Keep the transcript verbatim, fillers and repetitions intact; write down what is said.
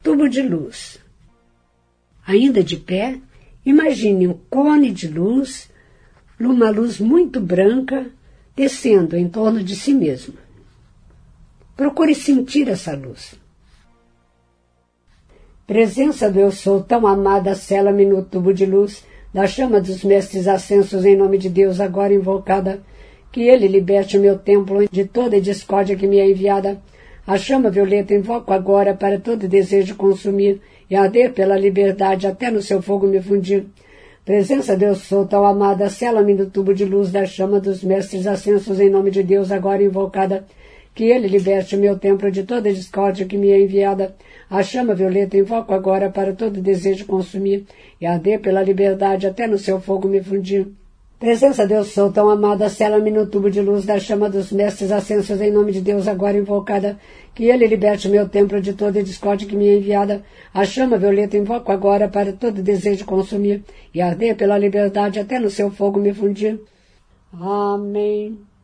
tubo de luz. Ainda de pé, imagine um cone de luz, uma luz muito branca, descendo em torno de si mesmo. Procure sentir essa luz. Presença do Eu Sou, tão amada, sela-me no tubo de luz, da chama dos mestres ascensos em nome de Deus, agora invocada, que Ele liberte o meu templo de toda a discórdia que me é enviada. A chama violeta invoco agora para todo desejo consumir e arder pela liberdade até no seu fogo me fundir. Presença de Eu Sou, tão amada, sela-me no tubo de luz da chama dos mestres ascensos em nome de Deus, agora invocada, que Ele liberte o meu templo de toda a discórdia que me é enviada. A chama violeta invoco agora para todo desejo consumir e arder pela liberdade até no seu fogo me fundir. Presença de Eu Sou, tão amada, sela-me no tubo de luz da chama dos mestres ascensos em nome de Deus, agora invocada, que Ele liberte o meu templo de toda a discórdia que me é enviada. A chama violeta invoco agora para todo desejo consumir e arder pela liberdade até no seu fogo me fundir. Amém.